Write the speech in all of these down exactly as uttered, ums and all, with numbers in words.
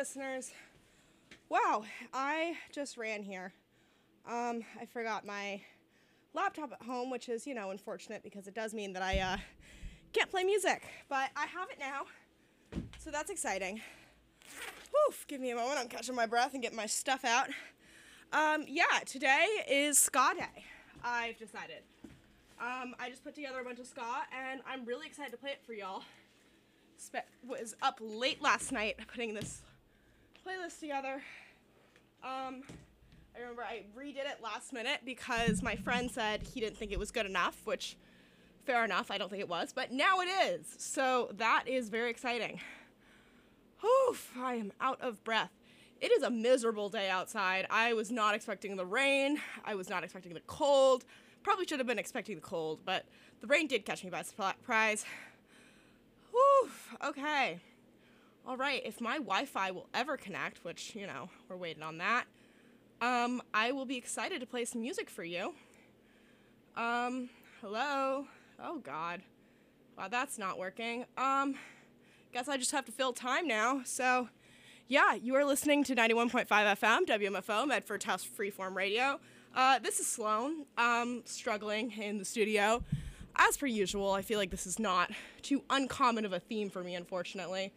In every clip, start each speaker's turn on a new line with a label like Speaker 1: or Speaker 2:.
Speaker 1: listeners. Wow, I just ran here. Um, I forgot my laptop at home, which is, you know, unfortunate because it does mean that I uh, can't play music. But I have it now, so that's exciting. Whew, give me a moment. I'm catching my breath and getting my stuff out. Um, yeah, today is ska day, I've decided. Um, I just put together a bunch of ska, and I'm really excited to play it for y'all. Spe- was up late last night putting this playlist together. Um, I remember I redid it last minute because my friend said he didn't think it was good enough, which, fair enough, I don't think it was, but now it is. So that is very exciting. Oof, I am out of breath. It is a miserable day outside. I was not expecting the rain. I was not expecting the cold. Probably should have been expecting the cold, but the rain did catch me by surprise. Whew, okay. All right, if my Wi-Fi will ever connect, which, you know, we're waiting on that, um, I will be excited to play some music for you. Um, hello? Oh, God. Wow, that's not working. Um, guess I just have to fill time now, so... Yeah, you are listening to ninety-one point five F M, W M F O, Medford House Freeform Radio. Uh, this is Sloan, um, struggling in the studio. As per usual, I feel like this is not too uncommon of a theme for me, unfortunately.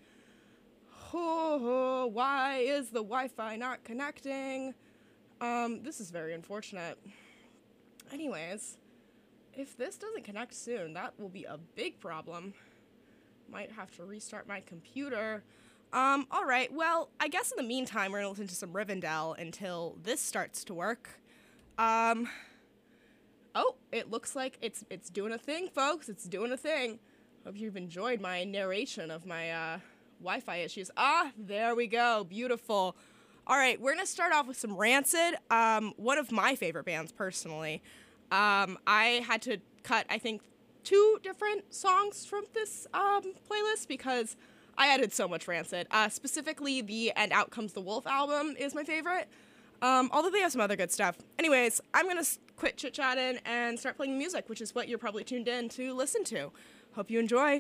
Speaker 1: Oh, why is the Wi-Fi not connecting? Um, this is very unfortunate. Anyways, if this doesn't connect soon, that will be a big problem. Might have to restart my computer. Um, all right, well, I guess in the meantime, we're going to listen to some Rivendell until this starts to work. Um, oh, it looks like it's it's doing a thing, folks. It's doing a thing. Hope you've enjoyed my narration of my uh, Wi-Fi issues. Ah, there we go. Beautiful. All right, we're going to start off with some Rancid, um, one of my favorite bands, personally. Um, I had to cut, I think, two different songs from this um, playlist because... I added so much Rancid. Uh, specifically, the And Out Comes the Wolf album is my favorite, um, although they have some other good stuff. Anyways, I'm going to s- quit chit-chatting and start playing music, which is what you're probably tuned in to listen to. Hope you enjoy.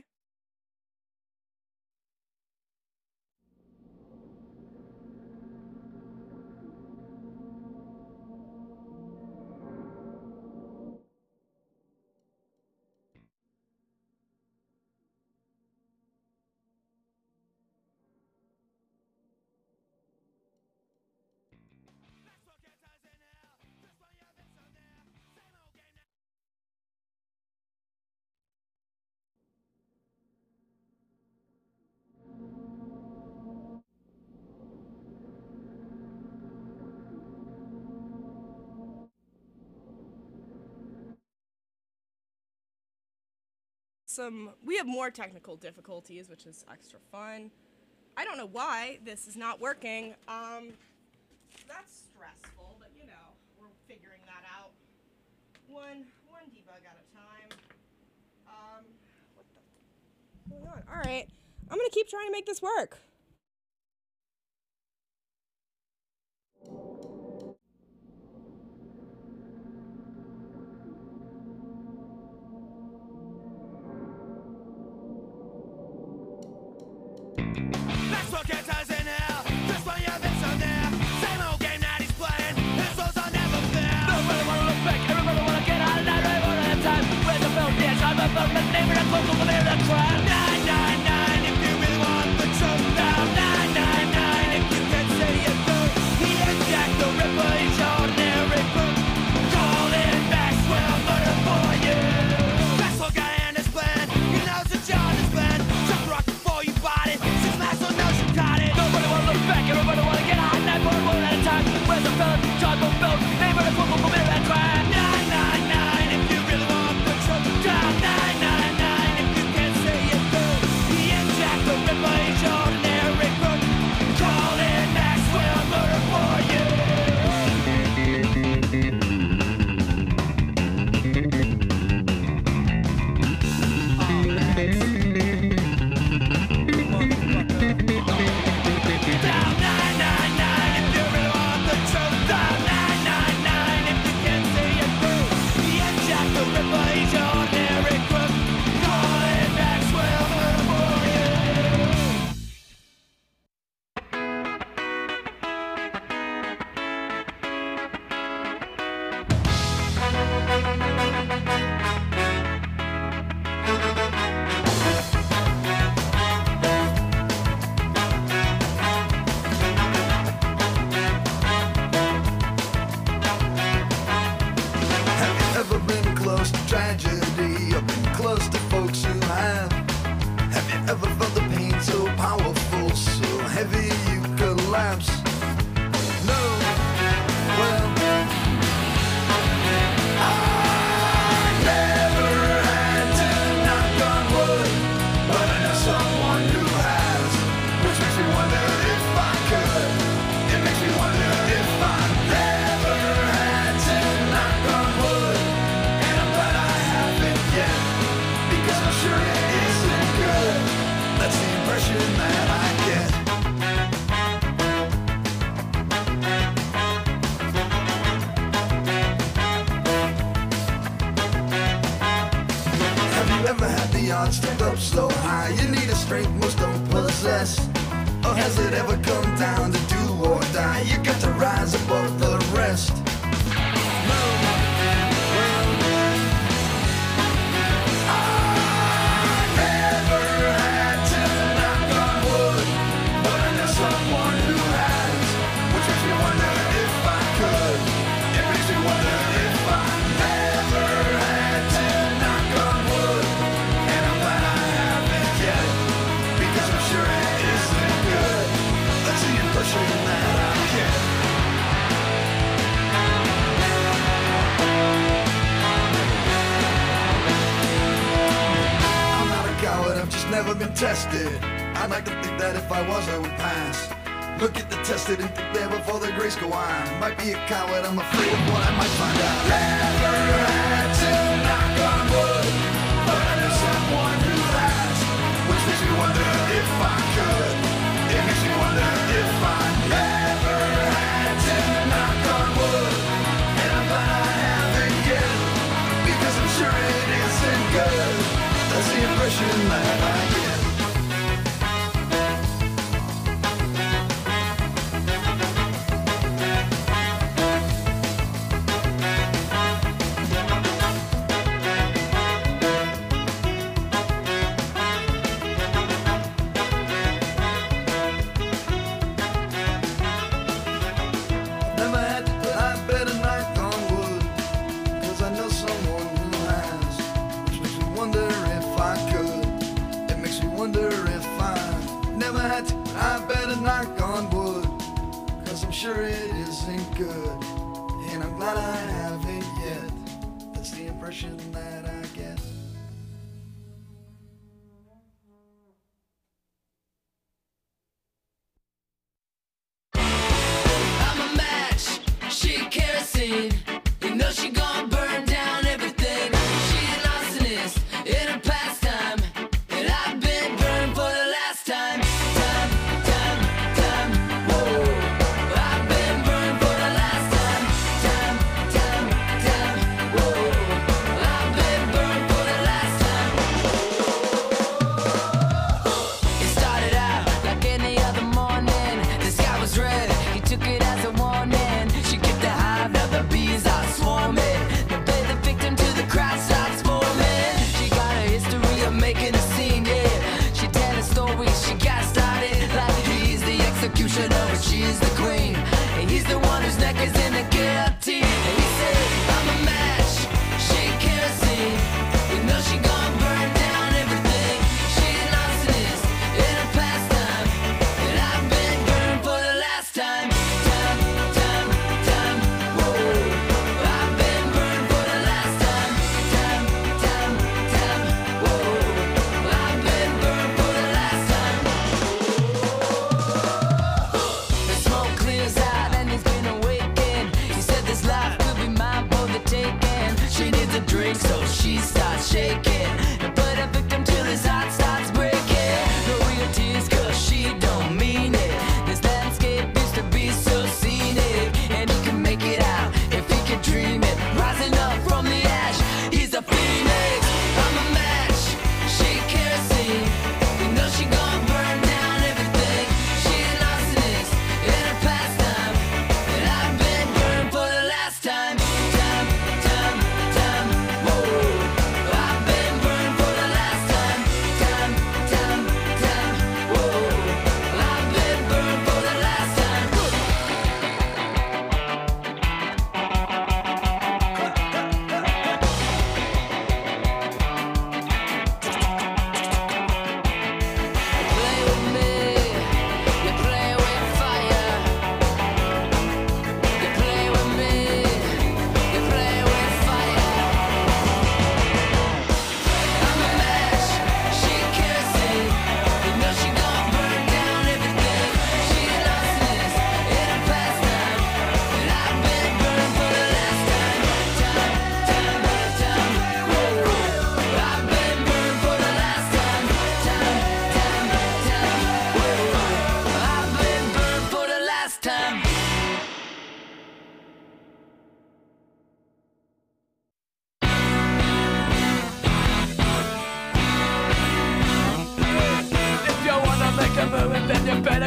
Speaker 1: Some we have more technical difficulties, which is extra fun. I don't know why this is not working. Um, that's stressful, but you know, we're figuring that out. One one debug at a time. Um, what the f- going on? All right, I'm gonna keep trying to make this work.
Speaker 2: Let's forget us in hell. Just when you've been so near. Same old game that he's playing. His souls are never fair. Nobody wanna look back. Everybody wanna get out of that right one at a time. Where's the film? Yes, I'm a film. The name of the book will be the crime. nine nine nine if you really want the truth. Now nine nine nine if you can say it through. He is Jack the Ripper. He's ordinary crook. Call in Maxwell, murder for you. Maxwell guy and his plan. He knows the John is plan. Chuck rock before you bought it. Six mass on
Speaker 3: impression that I get. Have you ever had the odds stacked up so high you need a strength most don't possess? Or has it ever come down to do or die? You got to rise above the rest. Never been tested. I'd like to think that if I was, I would pass. Look at the tested and think there before the grace go on. Might be a coward, I'm afraid of what I might find out. Never had to knock on wood, but I know someone who has, which makes me wonder if I could. It makes me wonder if I never had to knock on wood, and I'm glad I haven't yet, because I'm sure it isn't good. That's the impression that I get. Never had to put I better knock on wood, 'cause I know someone who has, which makes me wonder if I could. It makes me wonder if I never had to, I better knock on wood, 'cause I'm sure it isn't good, and I'm glad I haven't yet. That's the impression that I get.
Speaker 2: I'm a match, she kerosene. You know she gon' burn down everything. She an arsonist in her pastime, and I've been burned for the last time. Time, time, time, whoa. I've been burned for the last time. Time, time, time, whoa. I've been burned for the last time. It started out like any other morning. The sky was red, he took it as a warning. She kicked the hive, now the bees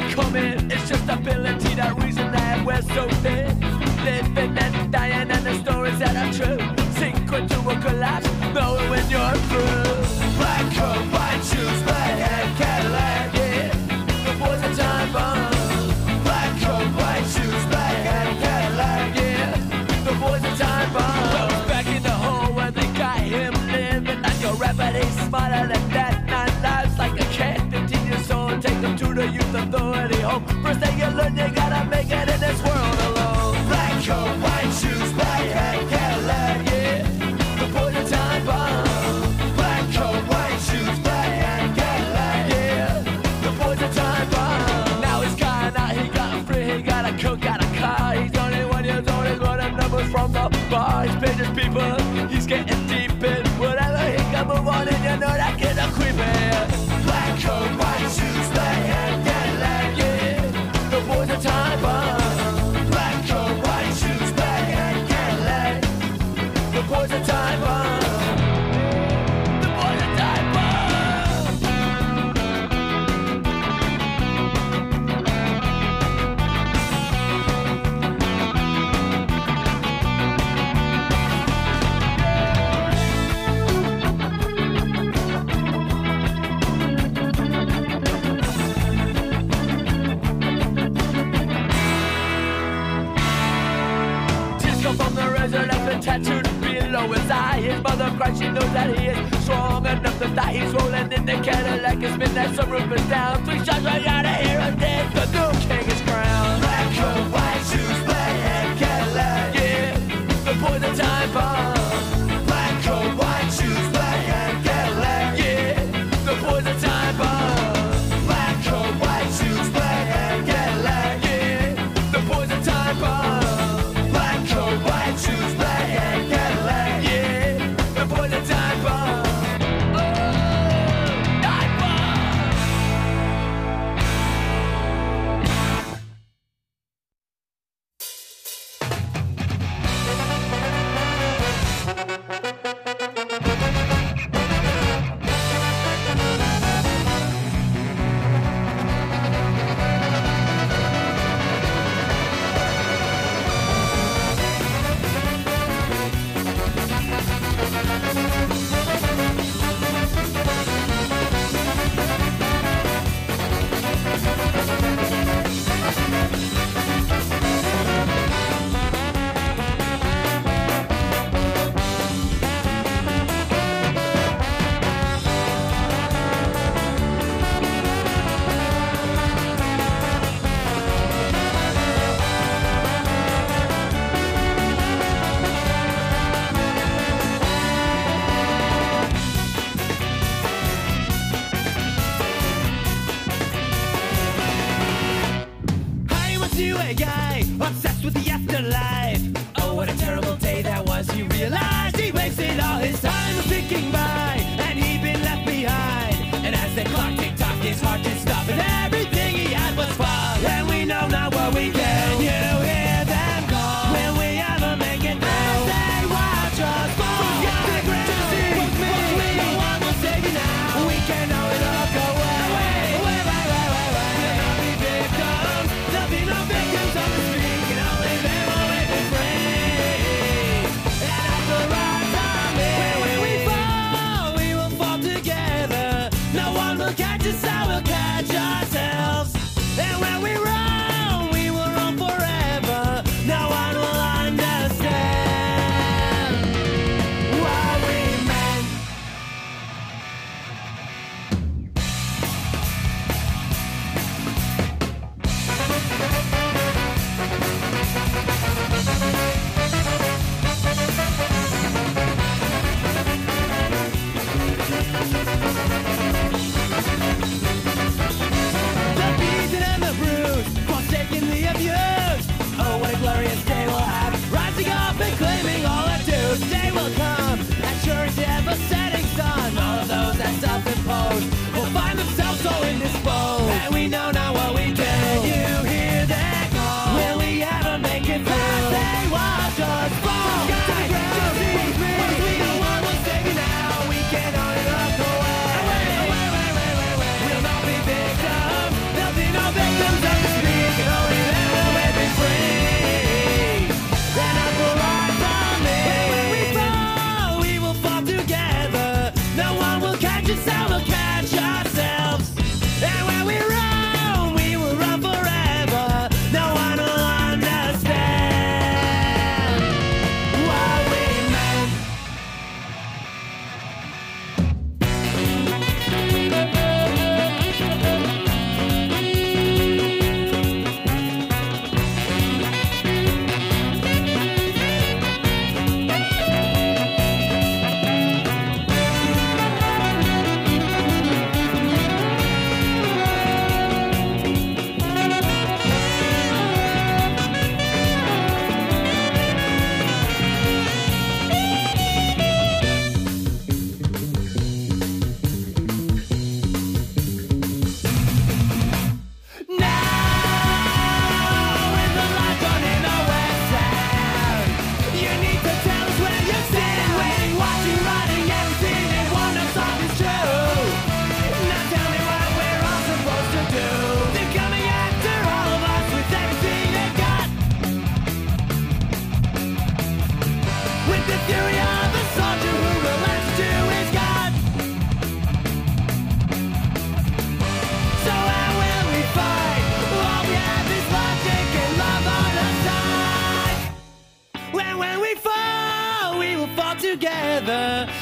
Speaker 2: coming. It's just ability, that reason that we're so thin. Living and dying, and the stories that are true. Secret to a collapse, knowing when you're through. Black coat, white shoes, black hat, Cadillac, yeah. The boys are time bombs. Black coat, white shoes, black hat, Cadillac, yeah. The boys are time bombs. Well, back in the hole where they got him living like a rapper, he's smarter than that. Nine lives like a cat, fifteen years old. Take them to the youth authority home. First thing you learn, you gotta make it in this world alone. Black coat, white shoes, black hat, Cadillac, yeah. The boys are time bombs. Black coat, white shoes, black hat, Cadillac, yeah. The boys are time bombs. Now he's gone out, he got free, he got a coat, got a car. He's twenty-one years old, he's running numbers from the bar. He's paid his people, he's getting deep in whatever he can move on, and you know that kid a creepy. Black coat, white shoes, black hat, Cadillac, yeah. The boys are time bombs. Black coat, white shoes, black hat, Cadillac. The boys are time bombs. The boys are time bombs. From the resurrection tattooed below his eye. His mother cries, she knows that he is strong enough to die. He's rolling in the Cadillac, his midnight sunroof is down. Three shots right out of here and dead, the new king is crowned. Black coat, white shoes, black hat, Cadillac, yeah. The boys are time bombs. Black coat, white shoes, black hat, Cadillac, yeah. The boys are time bombs. Black coat, white shoes, black hat, Cadillac, yeah. The boys are time bombs. White shoes, black hat, Cadillac, yeah. The boys are time bombs. Oh, time bombs. You a guy obsessed with the afterlife. Oh, what a terrible day that was. He realized he wasted all his time thinking by, and he'd been left behind. And as the clock ticked tock, his heart did stop, and everything he had was far. And we know not what we can. You hear them call when we ever make it through. They watch us fall. Forget the ground. Just see with me. No one will save you now. We can know it all go away. Away, away, away, away, away. We'll not be victims. There'll be no victims on the street. Can only live or live and free. And at the right time, when we fall, we will fall together. No one will catch us, I will catch ourselves. And when we run, we will run forever. No one will understand what we meant.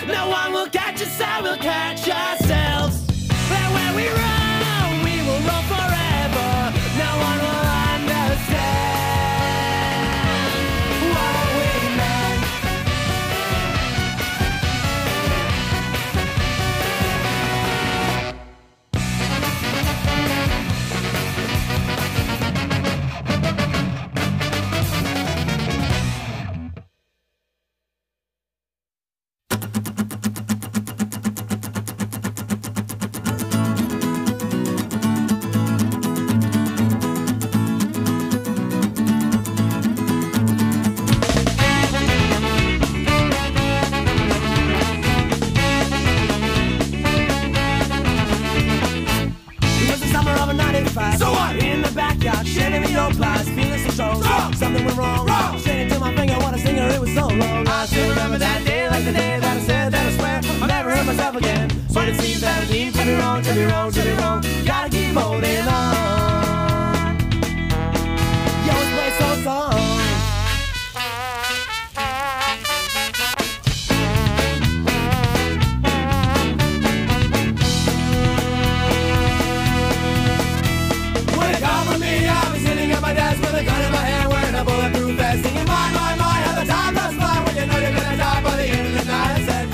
Speaker 2: No one will catch us, so we'll catch ourselves. But when we run, we will run forever. No one will understand what we meant. So what? In the backyard, shedding the old plies, feeling so strong. Wrong. Something went wrong. Wrong. Straight into my finger, what a stinger, it was so long. I still remember that day, like the day that I said that I swear I'll never hurt myself again. But it seems that I need to be wrong, to be wrong, to be wrong. Gotta keep holding on. You always play so song. My desk with a gun in my hand, wearing a bulletproof vest, singing my, my, my, how the time does fly when you know you're gonna die by the end of the night. I said,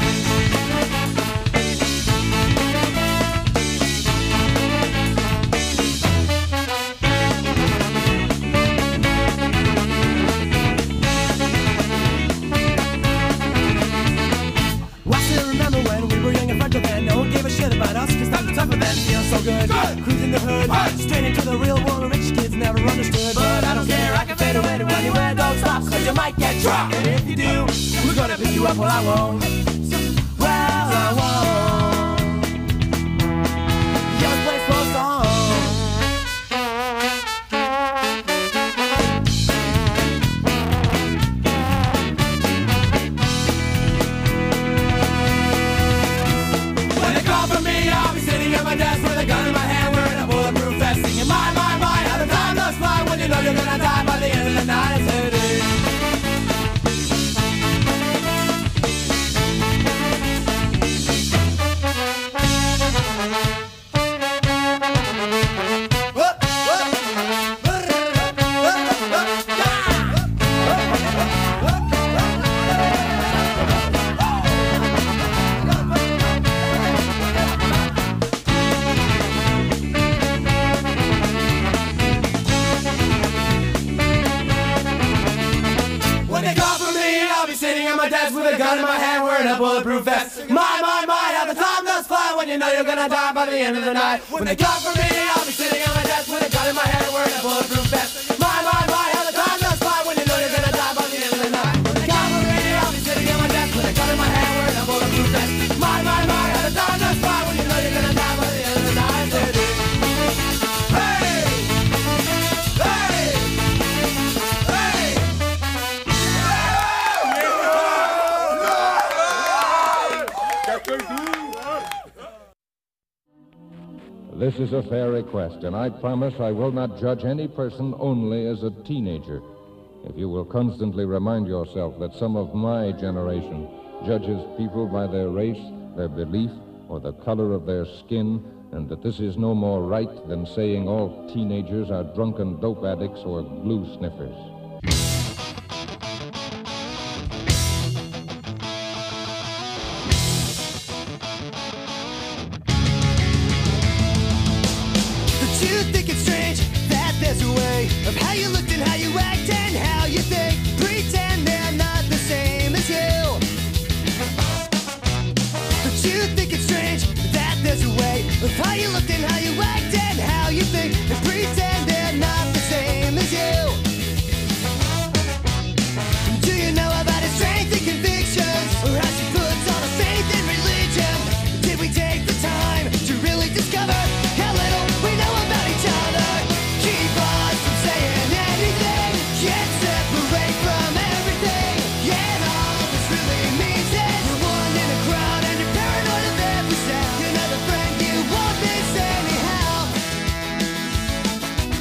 Speaker 2: well, I still remember when we were young and fragile then. No one gave a shit about us, cause times were tougher then. Feels so good, good. Cruising the hood, hey. Straight into the real world. Rich kids never understood, but I don't care. I can fade away to anywhere. Don't stop, cause you might get dropped. And if you do, we're gonna pick you up. Well, I won't. Well, I won't. You always play slow songs. When they call for me, I'll be sitting at my desk with a gun in my hand, wearing a bulletproof vest, singing my, my, my, how the time does fly when you know you're gonna die by the end of the night. I said, with a gun in my hand, wearing a bulletproof vest. My, my, my, how the time does fly when you know you're gonna die by the end of the night. When they come for me, I'll be sitting on my desk with a gun in my hand, wearing a bulletproof vest. My, my, my, how the time does fly when you know you're gonna die by the end of the night. When they come for me, I'll be sitting on my desk with a gun in my hand, wearing a bulletproof vest. My, my, my, how the time does fly when you know you're gonna die by the end of the night. Hey! Hey! Hey!
Speaker 4: This is a fair request, and I promise I will not judge any person only as a teenager. If you will constantly remind yourself that some of my generation judges people by their race, their belief, or the color of their skin, and that this is no more right than saying all teenagers are drunken dope addicts or glue sniffers.
Speaker 2: Of how you looked and how you act and how you think. Pretend they're not the same as you. But you think it's strange that there's a way of how you looked and how you act and how you think. And pretend they're not the same as you. Do you know about his strength and convictions? Or how she puts all her faith in religion? Did we take the time to really discover how little we know about each other? Keep us from saying anything, can't separate from everything. Yeah, and all this really means is you're one in a crowd and you're paranoid of every sound. You're not a friend, you want this anyhow.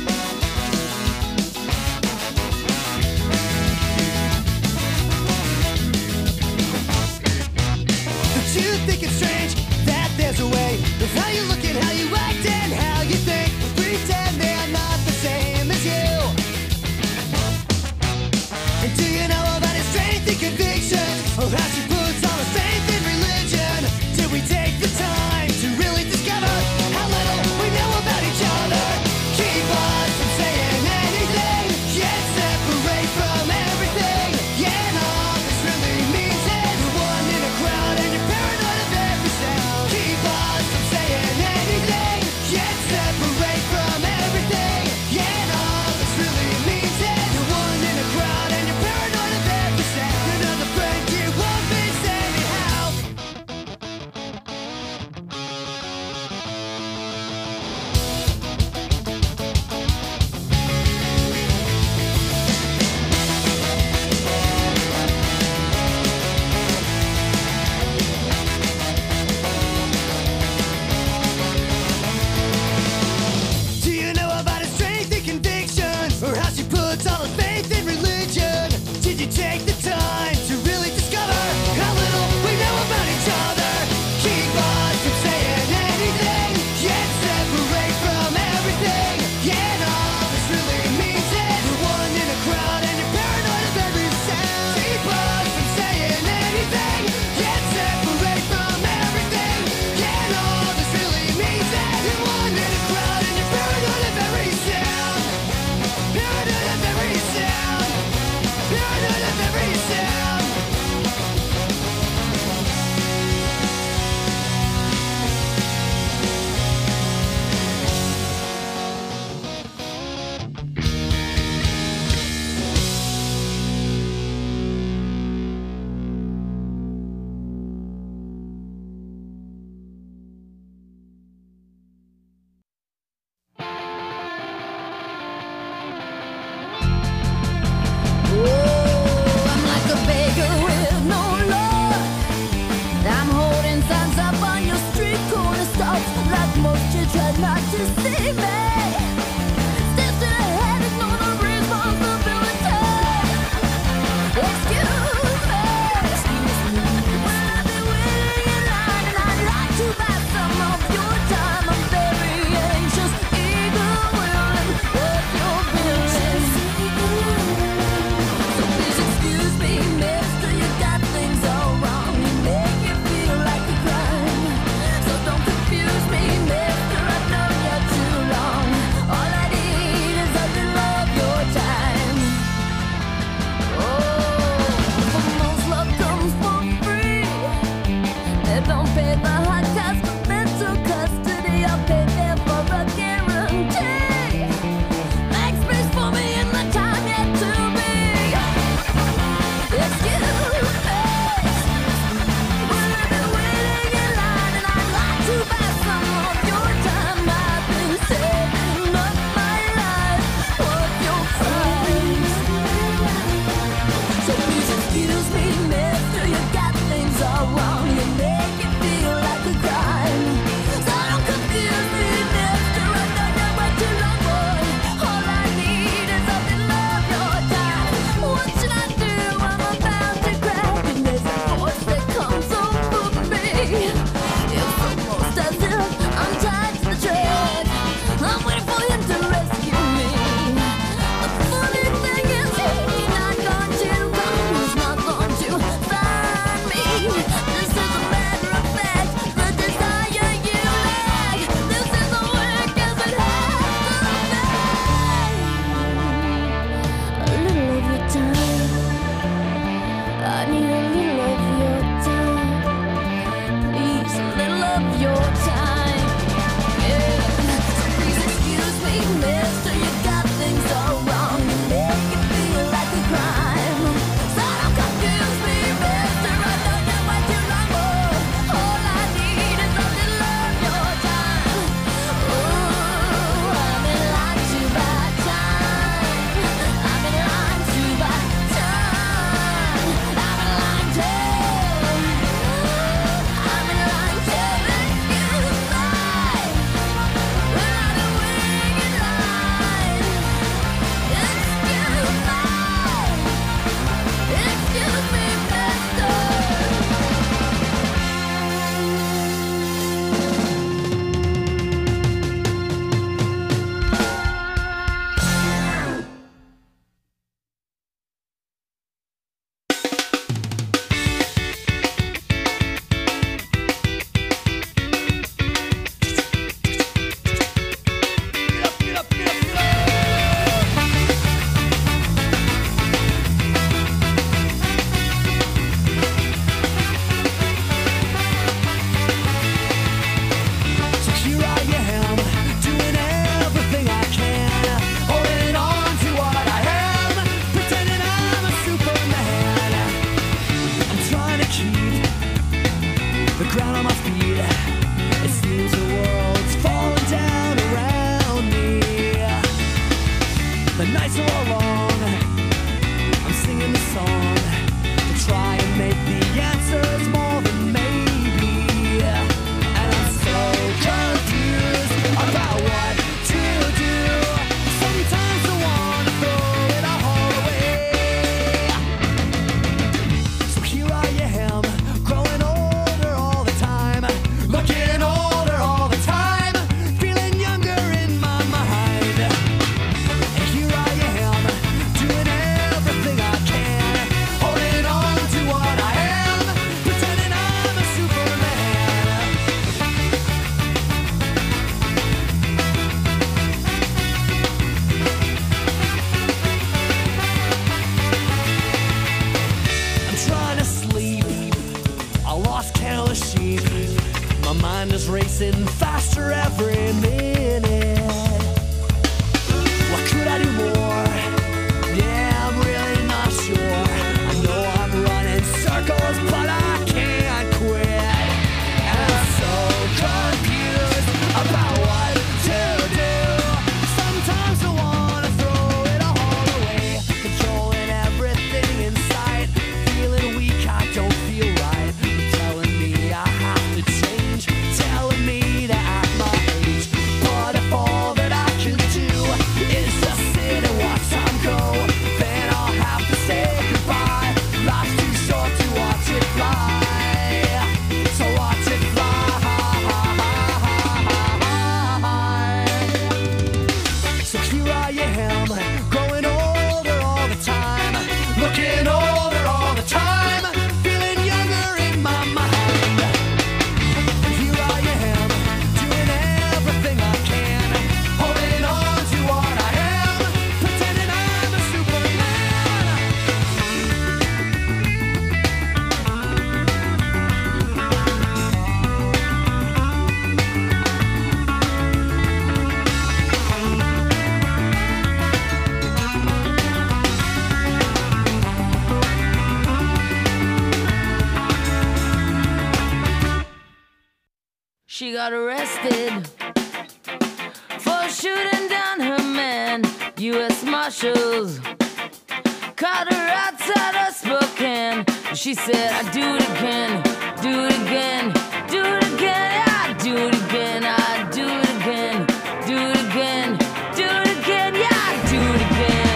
Speaker 5: shooting down her man. U S Marshals caught her outside of Spokane. She said, I do it again, do it again, do it again, I do it again, I do it again, do it again, do it again, yeah, I do it again.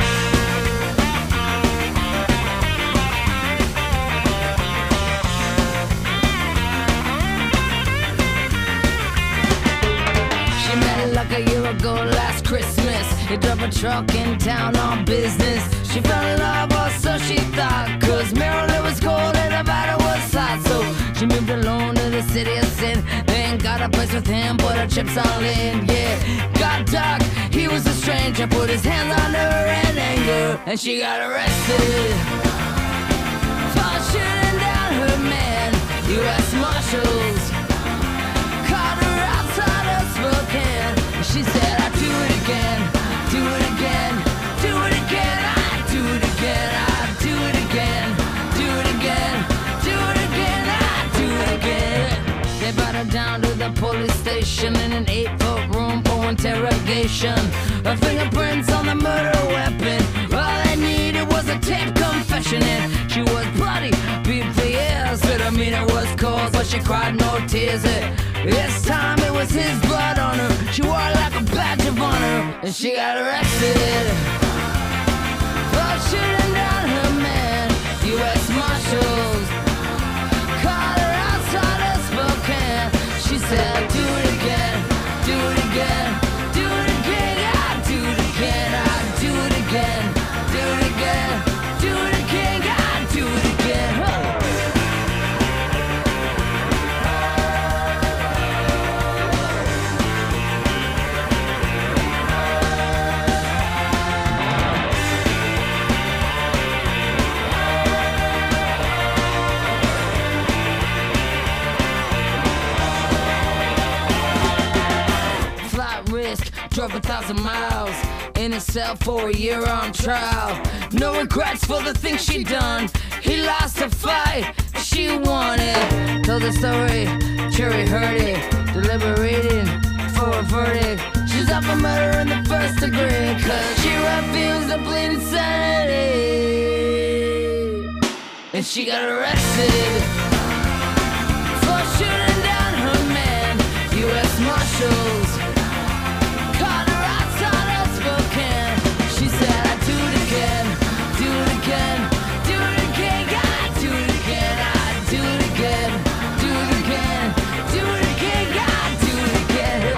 Speaker 5: She met like a year ago last Christmas. He drove a truck in town on business. She fell in love, or so she thought, cause Maryland was cold and Nevada was hot. So she moved alone to the city of sin. Then got a place with him, put her chips all in, yeah. Got dark, he was a stranger, put his hands on her in anger, and she got arrested for shooting down her man. U S Marshals caught her outside of Spokane. She said, I do it again, do it again, do it again, I do it again, I do it again, do it again, do it again, I do it again. They brought her down to the police station in an eight-foot room for interrogation. Her fingerprints on the murder weapon. All they needed was a taped confession, and she was bloody, beat for years. But I mean, it was cold, but she cried no tears. This time it was his blood on her. She wore it like a badge of honor, and she got arrested for shooting down her man. U S Marshals caught her outside of Spokane. She said, do it again, do it again, do it again, I do it again, I do it again, do it again, do it again, I do it again. Huh. Drove a thousand miles in a cell for a year on trial. No regrets for the things she done. He lost a fight, she won it. Told the story, jury heard it, deliberating for a verdict. She's up for murder in the first degree, cause she refused to plead insanity. And she got arrested for shooting down her man. U S Marshals caught her outside of Spokane. She said, I do it again, do it again, do it again, God, do it again, I do it again, do it again, do it again, God, do it again. Oh.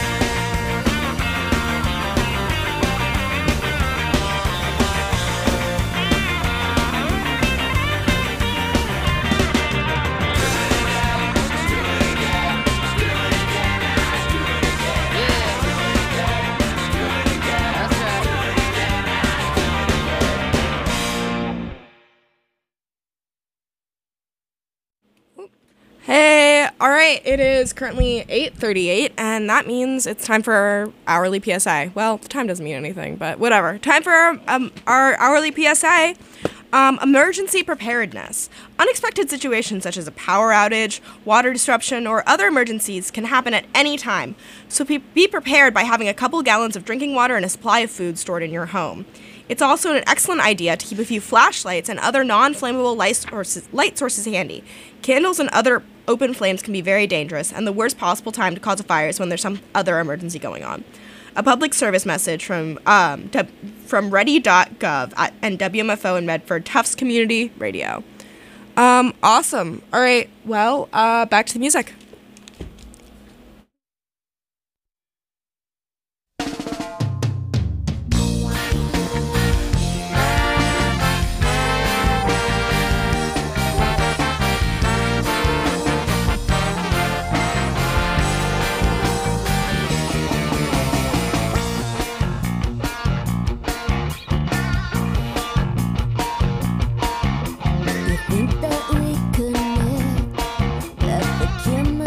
Speaker 1: Hey, all right, it is currently eight thirty-eight, and that means it's time for our hourly P S A. Well, the time doesn't mean anything, but whatever. Time for our, um, our hourly P S A. Um, emergency preparedness. Unexpected situations such as a power outage, water disruption, or other emergencies can happen at any time. So be, be prepared by having a couple gallons of drinking water and a supply of food stored in your home. It's also an excellent idea to keep a few flashlights and other non-flammable light sources, light sources handy. Candles and other open flames can be very dangerous, and the worst possible time to cause a fire is when there's some other emergency going on. A public service message from um, to, from ready dot gov at, and W M F O in Medford, Tufts Community Radio. Um, awesome. All right, well, uh, back to the music.
Speaker 6: Think that we connect, that the chemistry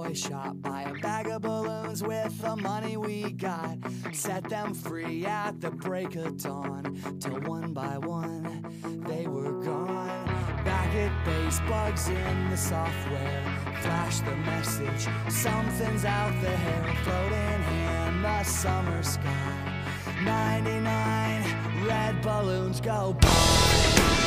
Speaker 6: toy shop, buy a bag of balloons with the money we got, set them free at the break of dawn, till one by one they were gone. Back at base, bugs in the software flash the message, something's out there, floating in the summer sky. ninety-nine red balloons go by.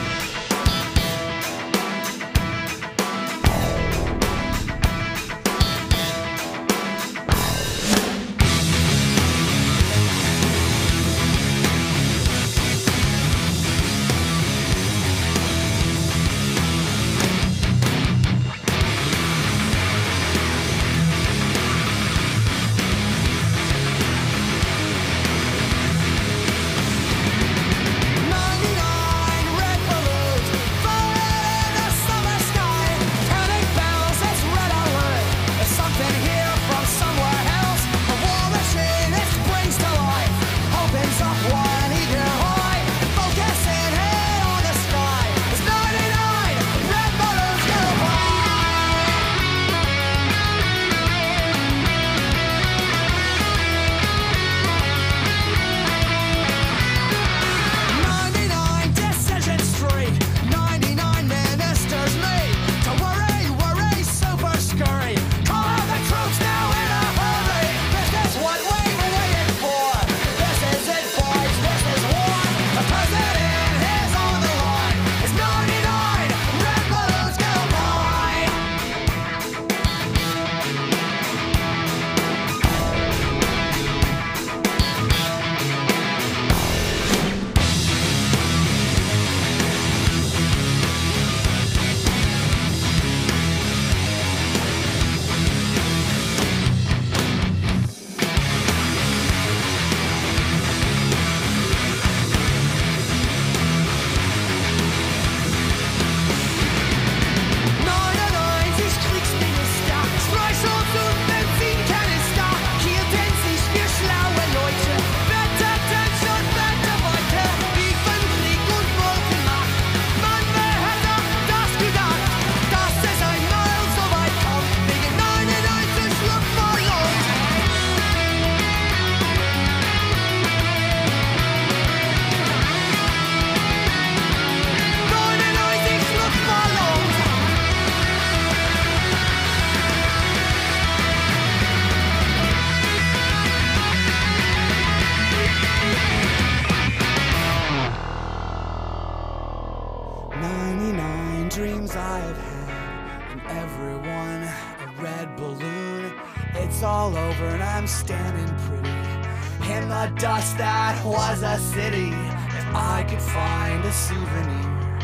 Speaker 6: Dreams I've had, and everyone a red balloon. It's all over and I'm standing pretty in the dust that was a city. If I could find a souvenir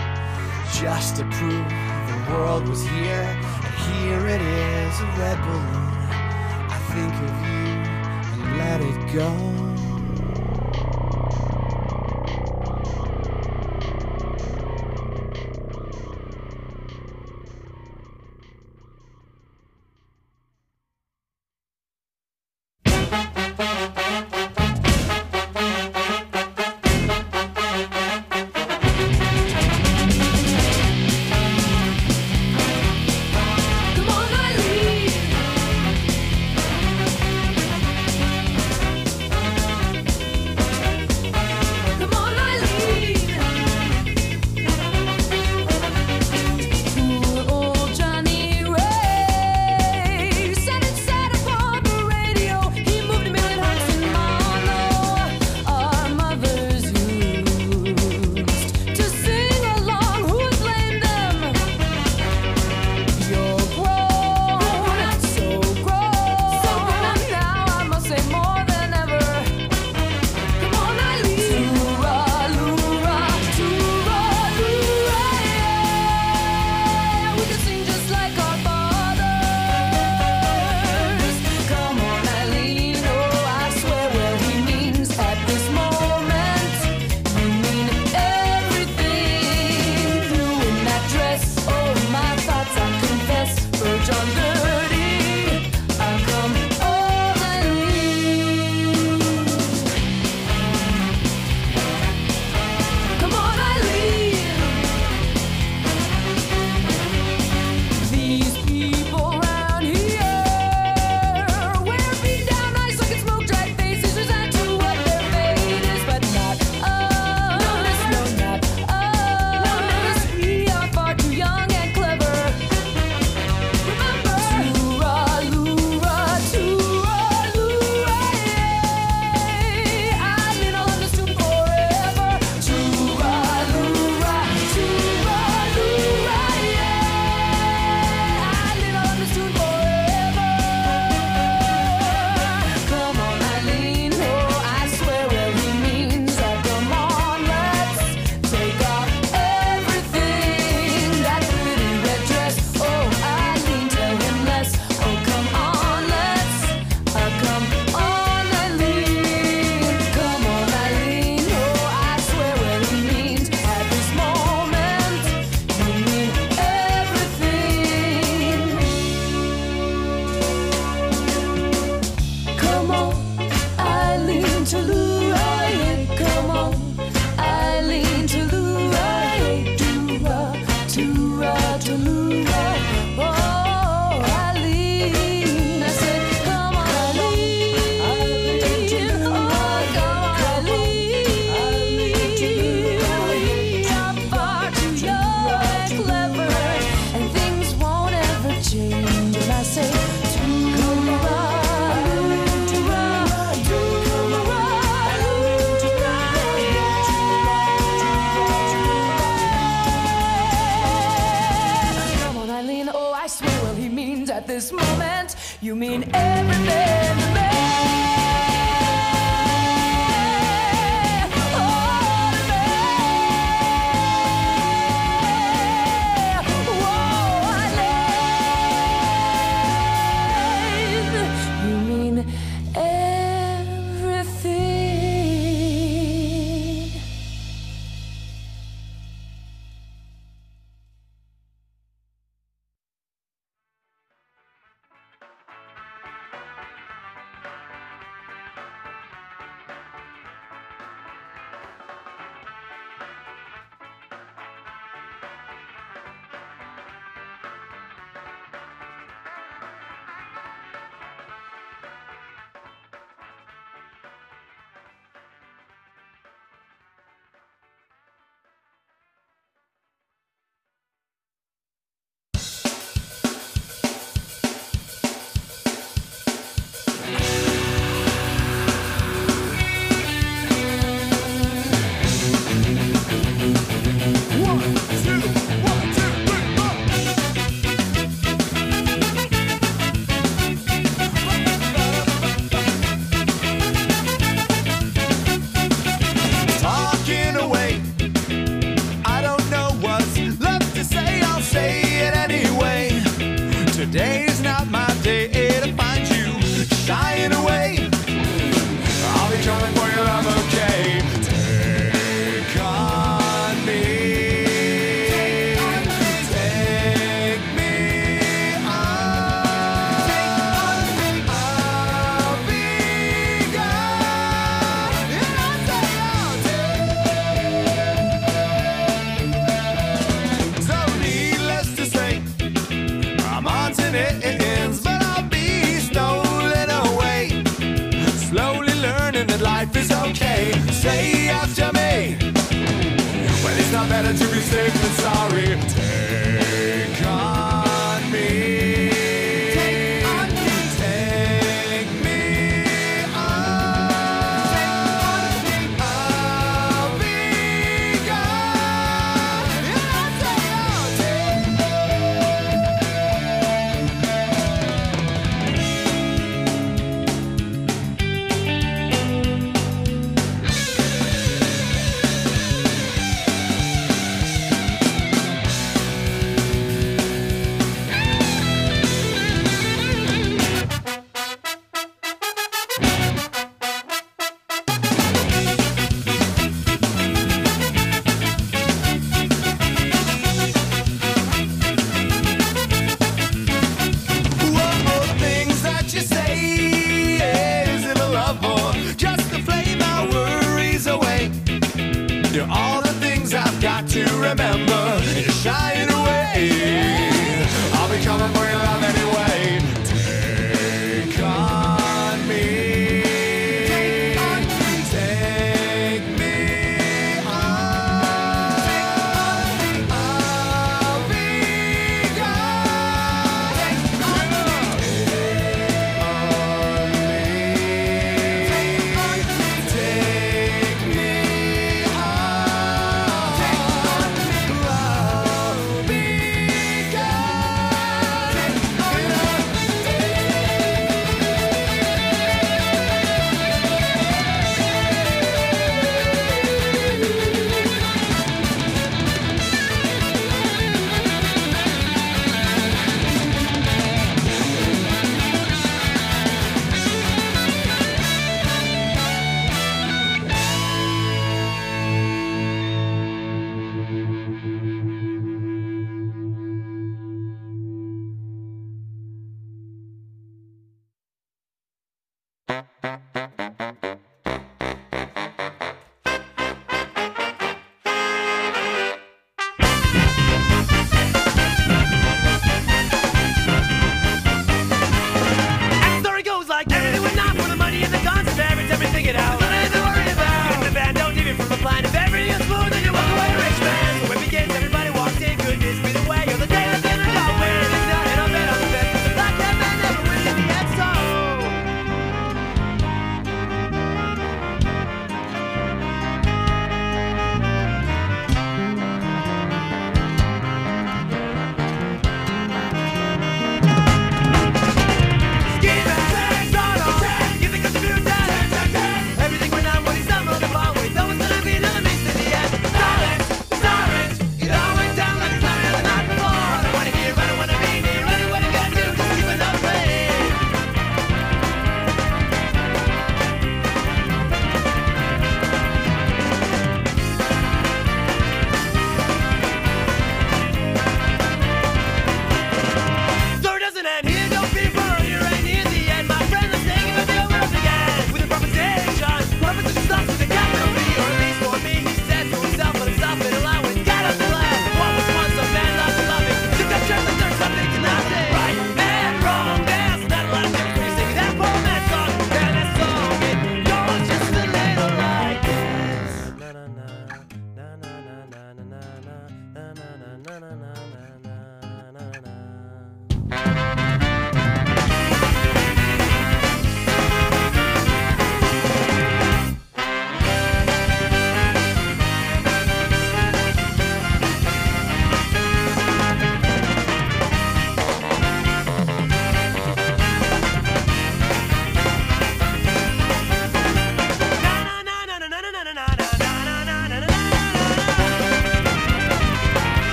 Speaker 6: just to prove the world was here, and here it is, a red balloon. I think of you and let it go. moment. You mean everything to me.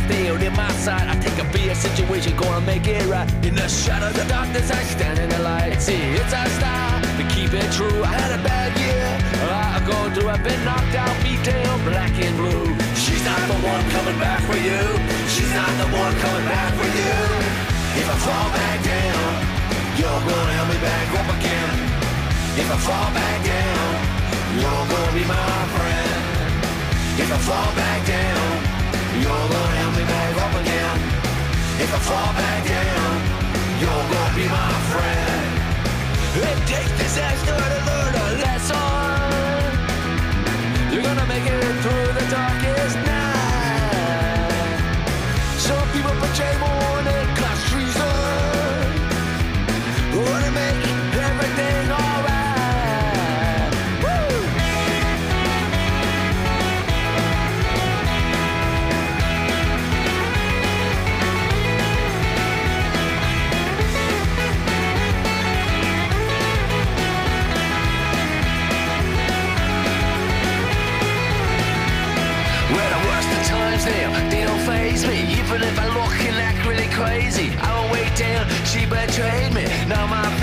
Speaker 2: steel in my sight. I think I'll be a situation, gonna make it right. In the shadow of the darkness, I stand in the light. See, it's our style to keep it true. I had a bad year, a lot of going through. I've been knocked out, beat down, black and blue. She's not the one coming back for you. She's not the one coming back for you. If I fall back down, you're gonna help me back up again. If I fall back down, you're gonna be my friend. If I fall back down, you're gonna help me back up again. If I fall back down, you're gonna be my friend. It takes disaster to learn a lesson. You're gonna make it through the darkest night. Some people portray more than class treason. Wanna make everything alright. Woo! Well, the worst of times now, they don't faze me. Even if I look and act really crazy, I won't wait till she betrayed me. Now my